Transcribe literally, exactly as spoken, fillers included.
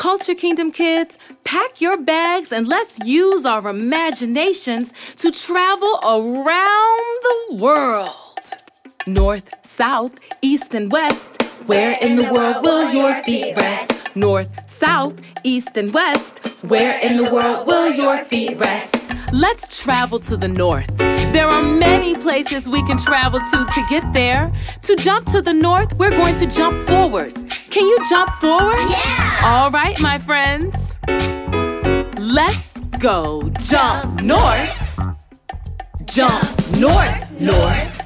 Culture Kingdom kids, pack your bags and let's use our imaginations to travel around the world. North, south, east, and west. Where in the world will your feet rest? North, south, east, and west. Where in the world will your feet rest? Let's travel to the north. There are many places we can travel to to get there. To jump to the north, we're going to jump forwards. Can you jump forward? Yeah! All right, my friends. Let's go jump north. Jump north, north.